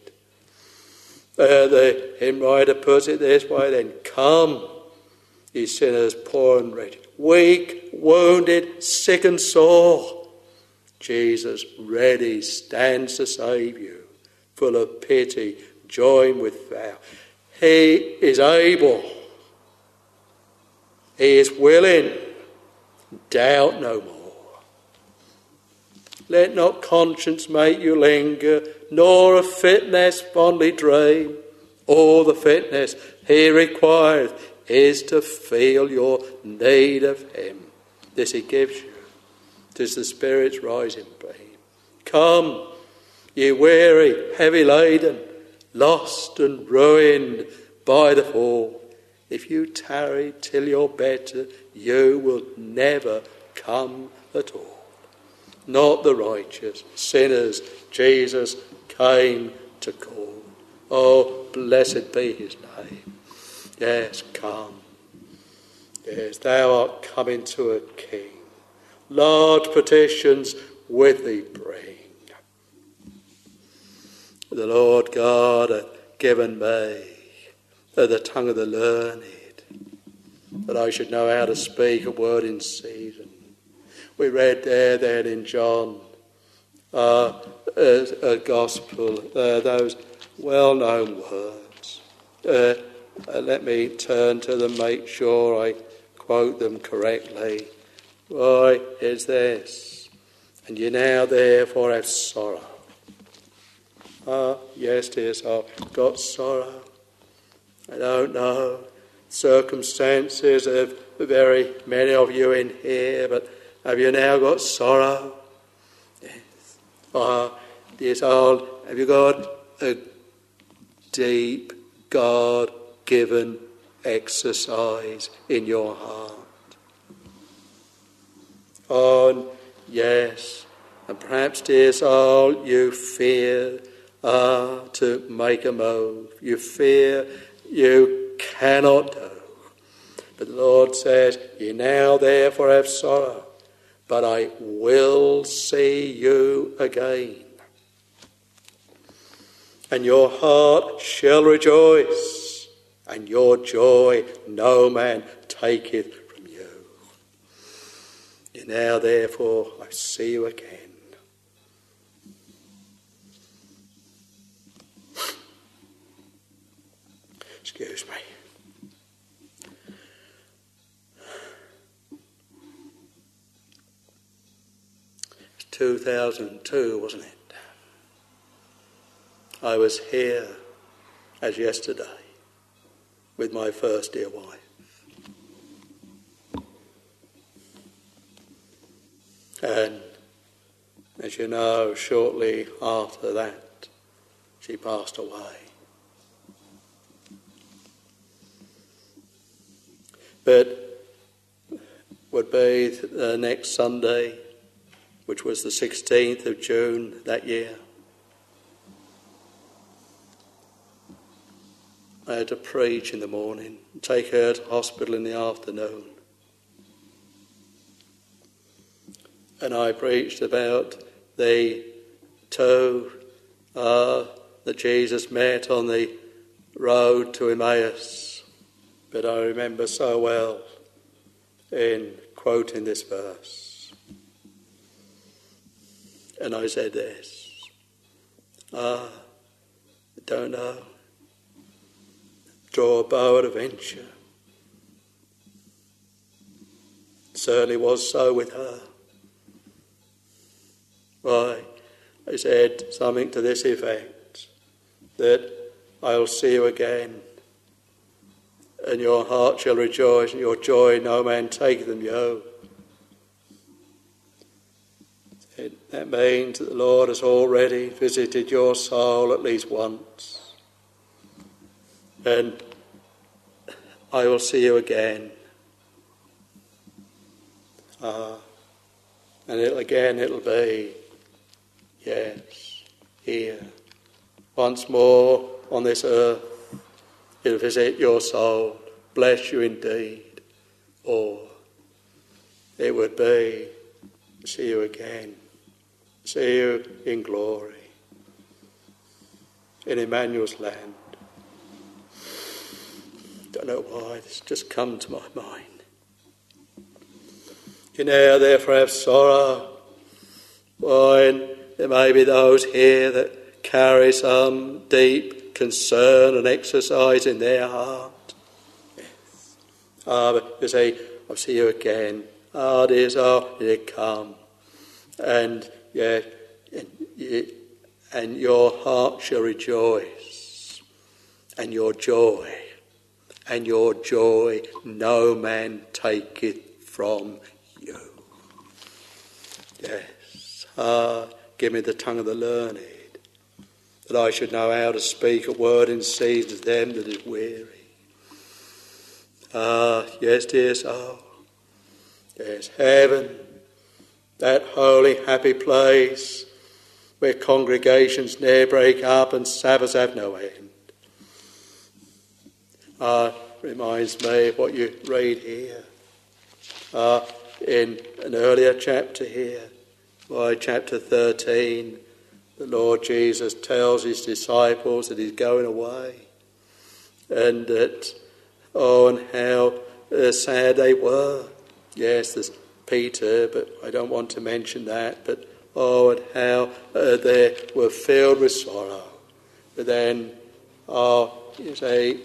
The hymn writer puts it this way then. Come, ye sinners, poor and wretched, weak, wounded, sick and sore. Jesus ready stands to save you, full of pity, join with vow. He is able. He is willing. Doubt no more. Let not conscience make you linger, nor of fitness fondly dream. All the fitness he requires is to feel your need of him. This he gives you. 'Tis the Spirit's rising beam. Come, ye weary, heavy laden, lost and ruined by the fall. If you tarry till you're better, you will never come at all. Not the righteous, sinners, Jesus came to call. Oh, blessed be his name. Yes, come. Yes, thou art coming to a king. Large petitions with thee bring. The Lord God hath given me the tongue of the learned, that I should know how to speak a word in season. We read there then in John, a gospel, those well-known words. Let me turn to them, make sure I quote them correctly. Why is this? And ye now therefore have sorrow. Yes, dear soul, got sorrow. I don't know circumstances of very many of you in here, but have you now got sorrow? Yes. Dear soul, have you got a deep God-given exercise in your heart? Oh, yes. And perhaps, dear soul, you fear to make a move. You fear you cannot do. But the Lord says, ye now therefore have sorrow, but I will see you again. And your heart shall rejoice, and your joy no man taketh from you. Ye now therefore I see you again. Excuse me. 2002, wasn't it? I was here as yesterday with my first dear wife. And as you know, shortly after that, she passed away. But would be the next Sunday, which was the 16th of June that year, I had to preach in the morning, take her to hospital in the afternoon. And I preached about the two that Jesus met on the road to Emmaus. But I remember so well in quoting this verse. And I said this, I don't know. Draw a bow at a venture. Certainly was so with her. Why, I said something to this effect, that I'll see you again, and your heart shall rejoice, and your joy no man take from you. That means that the Lord has already visited your soul at least once. And I will see you again. And it'll be, yes, here. Once more on this earth, it'll visit your soul, bless you indeed. Or it would be, see you again, see you in glory, in Emmanuel's land. Don't know why, it's just come to my mind. You now therefore have sorrow. Why, there may be those here that carry some deep concern and exercise in their heart. Yes. But you say, I'll see you again. Dear, come. And and your heart shall rejoice, and your joy no man taketh from you. Yes. Give me the tongue of the learned, that I should know how to speak a word in season to them that is weary. Yes, dear soul. Yes, heaven, that holy, happy place where congregations ne'er break up and Sabbaths have no end. Reminds me of what you read here in an earlier chapter here, by chapter 13. The Lord Jesus tells his disciples that he's going away, and that, and how sad they were. Yes, there's Peter, but I don't want to mention that. But and how they were filled with sorrow. But then, you say,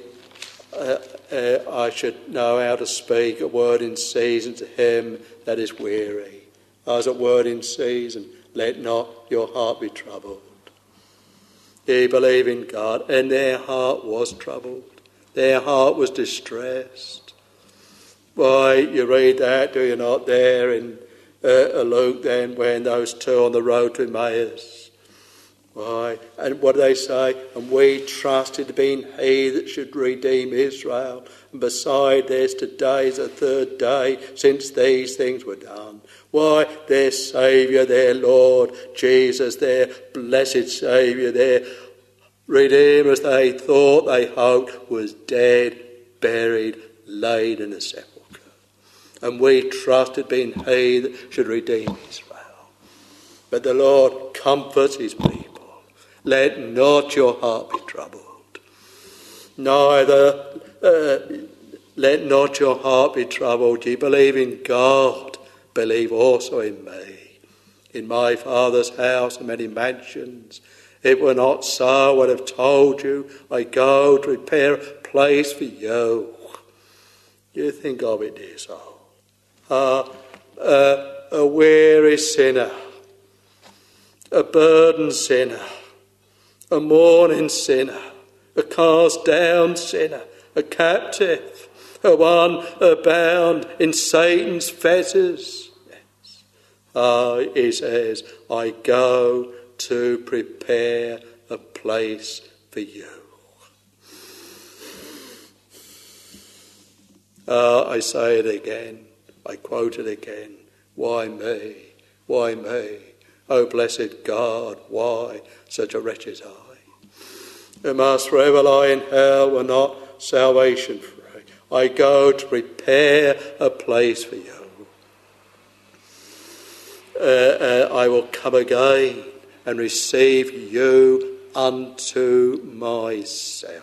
I should know how to speak a word in season to him that is weary. As a word in season, let not your heart be troubled. Ye believe in God, and their heart was troubled. Their heart was distressed. Why, you read that, do you not, there in Luke then, when those two on the road to Emmaus. Why, and what do they say? And we trusted to be he that should redeem Israel. And beside there's today the third day since these things were done. Why, their Saviour, their Lord Jesus, their blessed Saviour, their Redeemer, as they thought, they hoped, was dead, buried, laid in a sepulchre. And we trusted being he that should redeem Israel. But the Lord comforts his people. Let not your heart be troubled. Neither let not your heart be troubled. Ye believe in God, believe also in me. In my Father's house are many mansions. If it were not so, I would have told you, I go to prepare a place for you. You think of it, dear soul. A weary sinner, a burdened sinner, a mourning sinner, a cast down sinner, a captive, a one bound in Satan's fetters. Yes. He says, I go to prepare a place for you. I say it again, I quote it again. Why me? Why me? O blessed God, why such a wretch as I? Who must forever lie in hell were not salvation free. I go to prepare a place for you. I will come again and receive you unto myself.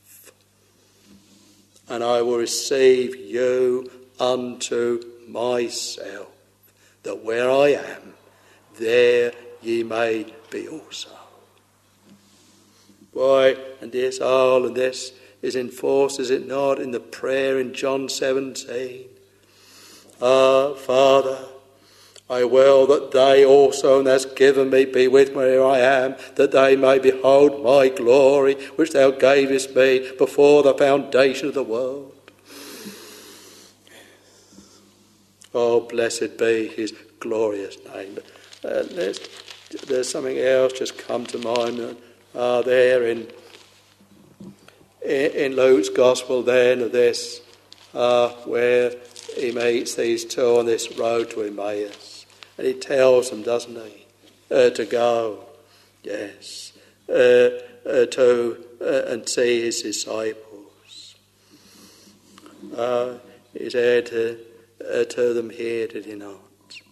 And I will receive you unto myself, that where I am, there ye may be also. Why, and this is enforced, is it not, in the prayer in John 17? Father, I will that they also, hast given me, be with me where I am, that they may behold my glory, which thou gavest me before the foundation of the world. Oh, blessed be his glorious name. There's something else just come to mind there in Luke's Gospel then of this, where he meets these two on this road to Emmaus. And he tells them, doesn't he, to go, yes, and see his disciples. He said to them here, did he not?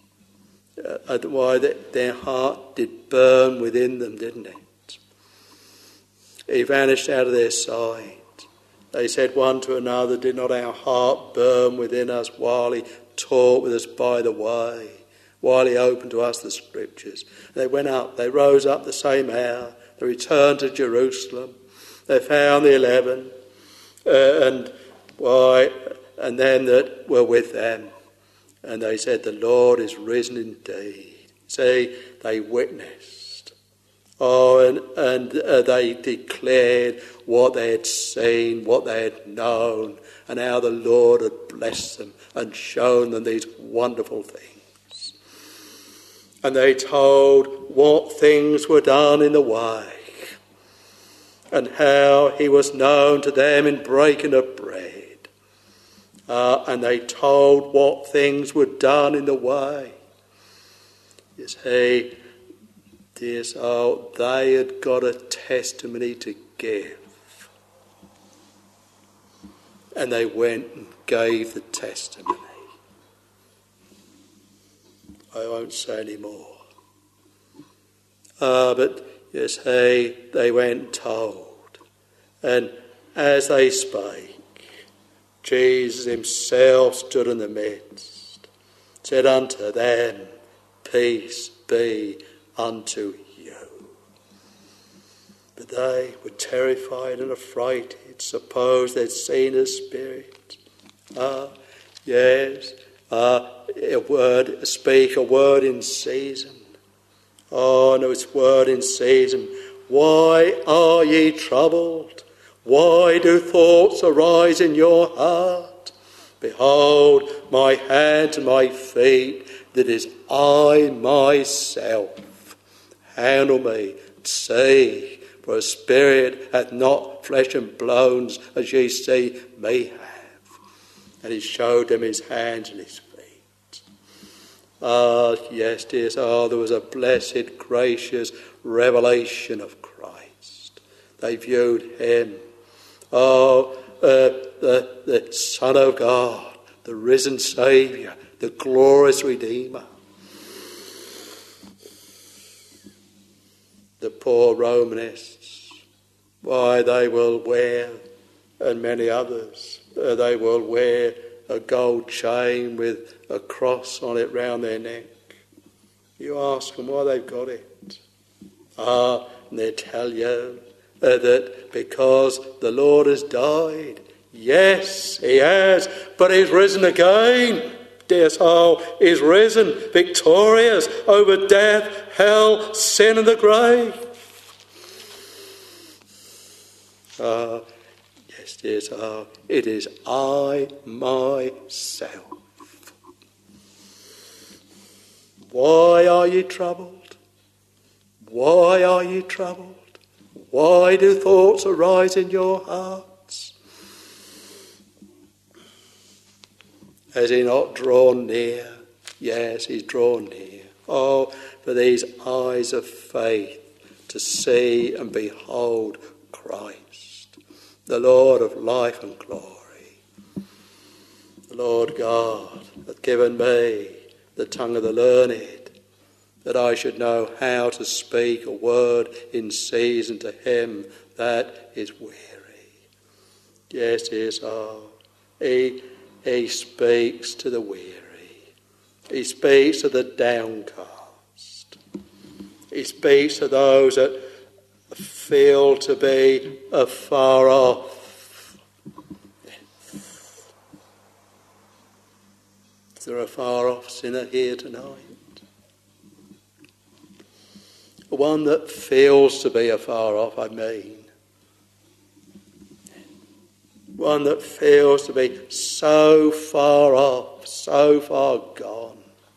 Why their heart did burn within them, didn't it? He vanished out of their sight. They said one to another, did not our heart burn within us while he taught with us by the way, while he opened to us the scriptures? They went up, they rose up the same hour, they returned to Jerusalem, they found the 11, and them that were with them. And they said, the Lord is risen indeed. See, they witnessed. And they declared what they had seen, what they had known, and how the Lord had blessed them and shown them these wonderful things. And they told what things were done in the way, and how he was known to them in breaking of bread. And they told what things were done in the way. You see, dear soul, they had got a testimony to give. And they went and gave the testimony. I won't say any more. But you see, they went and told. And as they spake, Jesus himself stood in the midst, said unto them, peace be unto you. But they were terrified and affrighted, supposed they'd seen a spirit. Yes, speak a word in season. Oh, no, it's word in season. Why are ye troubled? Why do thoughts arise in your heart? Behold, my hands and my feet, that is I myself. Handle me, see, for a spirit hath not flesh and bones, as ye see me have. And he showed them his hands and his feet. Yes, dear, there was a blessed, gracious revelation of Christ. They viewed him, the Son of God, the risen Saviour, the glorious Redeemer. The poor Romanists, why they will wear, and many others, they will wear a gold chain with a cross on it round their neck. You ask them why they've got it. And they tell you that because the Lord has died. Yes, he has, but he's risen again. Dear soul, he's risen victorious over death, hell, sin and the grave. Yes, dear soul, it is I myself. Why are ye troubled? Why are ye troubled? Why do thoughts arise in your hearts? Has he not drawn near? Yes, he's drawn near. Oh, for these eyes of faith to see and behold Christ, the Lord of life and glory. The Lord God hath given me the tongue of the learned, that I should know how to speak a word in season to him that is weary. Yes, he speaks to the weary. He speaks to the downcast. He speaks to those that feel to be afar off. Is there a far off sinner here tonight? One that feels to be afar off, I mean. One that feels to be so far off, so far gone.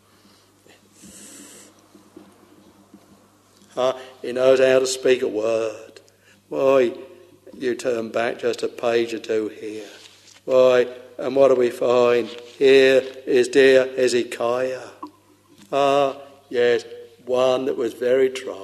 He knows how to speak a word. Why, you turn back just a page or two here. Why, and what do we find? Here is dear Hezekiah. Yes, one that was very tried.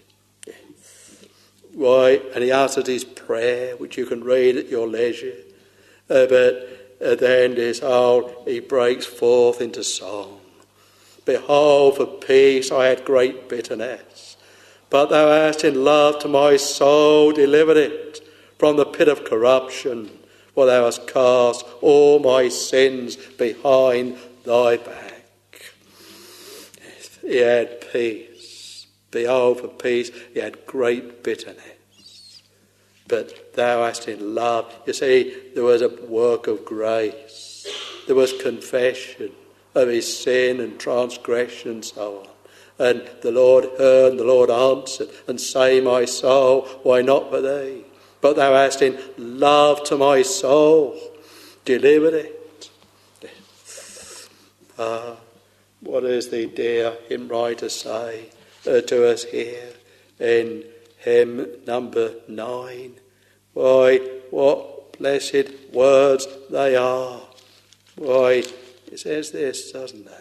Why, and he uttered his prayer, which you can read at your leisure. But at the end of his whole, he breaks forth into song. Behold, for peace I had great bitterness, but thou hast in love to my soul delivered it from the pit of corruption, for thou hast cast all my sins behind thy back. He had peace. Behold, for peace he had great bitterness, but thou hast in love. You see, there was a work of grace. There was confession of his sin and transgression and so on. And the Lord heard, and the Lord answered, and say, my soul, why not for thee? But thou hast in love to my soul delivered it. What does the dear hymn writer say to us here in hymn number 9? Why, what blessed words they are. Why, it says this, doesn't it?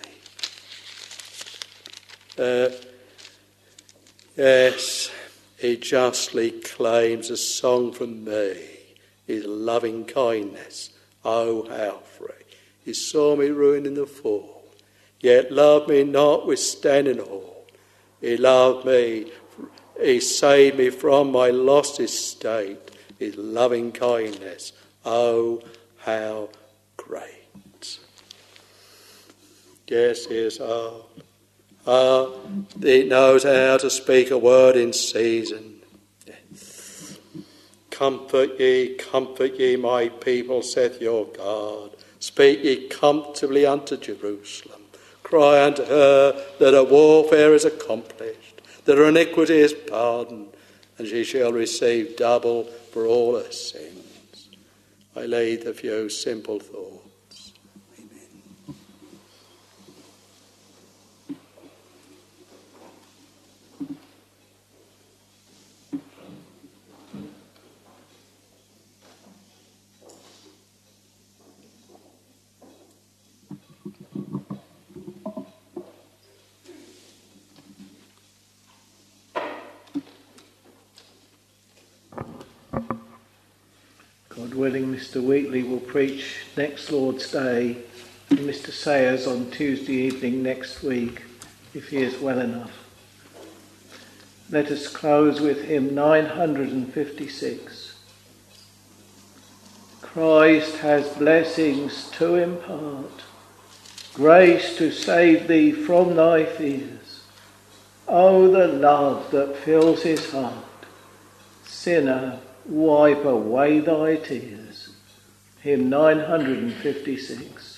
Yes, he justly claims a song from me, his loving kindness, oh how free. He saw me ruined in the fall, yet loved me notwithstanding all. He loved me, he saved me from my lost estate, his loving kindness, oh how great. Yes, he is old. He knows how to speak a word in season. Comfort ye, my people, saith your God. Speak ye comfortably unto Jerusalem. Cry unto her that her warfare is accomplished, that her iniquity is pardoned, and she shall receive double for all her sins. I lead a few simple thoughts. God willing, Mr. Wheatley will preach next Lord's Day, and Mr. Sayers on Tuesday evening next week, if he is well enough. Let us close with hymn 956. Christ has blessings to impart, grace to save thee from thy fears. Oh, the love that fills his heart. Sinner, wipe away thy tears. Hymn 956.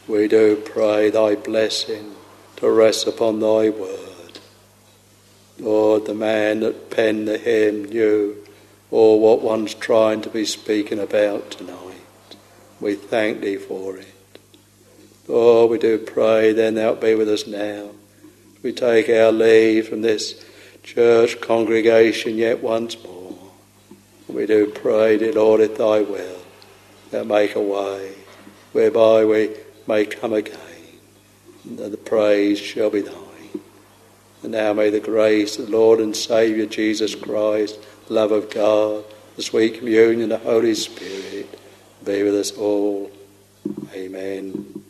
we do pray thy blessing to rest upon thy word. Lord, the man that penned the hymn knew all what one's trying to be speaking about tonight. We thank thee for it. Lord, we do pray then thou'lt be with us now. We take our leave from this church congregation yet once more. We do pray, dear Lord, if thy will, thou make a way whereby we may come again, and that the praise shall be thine. And now may the grace of the Lord and Saviour Jesus Christ, the love of God, the sweet communion of the Holy Spirit be with us all. Amen.